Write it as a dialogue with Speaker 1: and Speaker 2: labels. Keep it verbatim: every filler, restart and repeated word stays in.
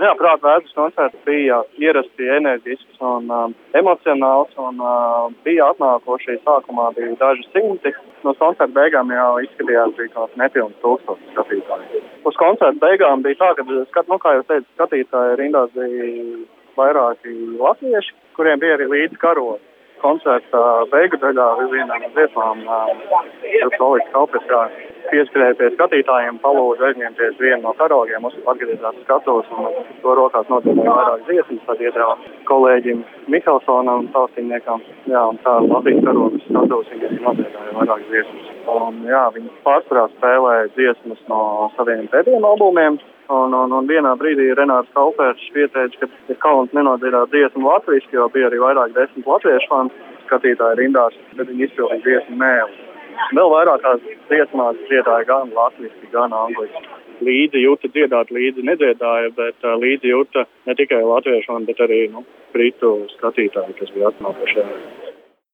Speaker 1: Jā, prāt vēstures koncerts bija ierasti enerģisks un um, emocionāls, un uh, bija atnākošie sākumā bija daži simti. No koncerta beigām jau izskatījās bija kaut nepilns tūkstoši skatītāji. Uz koncerta beigām bija tā, ka, skat, nu, kā jau teicu, skatītāji rindās bija vairāki latvieši, kuriem bija arī līdzi karoti. Koncerta beigu daļā vienā no dziesmām Solīts Kalpes pieskrēja pie skatītājiem, palūdza aizņemties vienu no karogiem, mums atgriezās skatos un to rokās notiekāja vairāk dziesmas, tad iedēva kolēģim Mihelsonam un Taustīniekam. Jā, un tā Latvijas karogas skatos viņas notiekāja vairāk dziesmas. Un jā, viņi pārsvarā spēlēja dziesmas no saviem pēdējiem albumiem. Un, un, un vienā brīdī Renārs Kalpērs pieteica, ka ir kauns nenodziedāt dziesmu latviski, jo bija arī vairāk desmit latviešu fani skatītāji rindās, bet viņi izpildīja dziesmu mēli. Vēl vairākās dziesmās dziedāja gan latviski, gan angliski. Līdzi jūta dziedāt, līdzi nedziedāja, bet uh, līdzi jūta ne tikai latviešu fani, bet arī nu, britu skatītāji, kas bija atnākuši.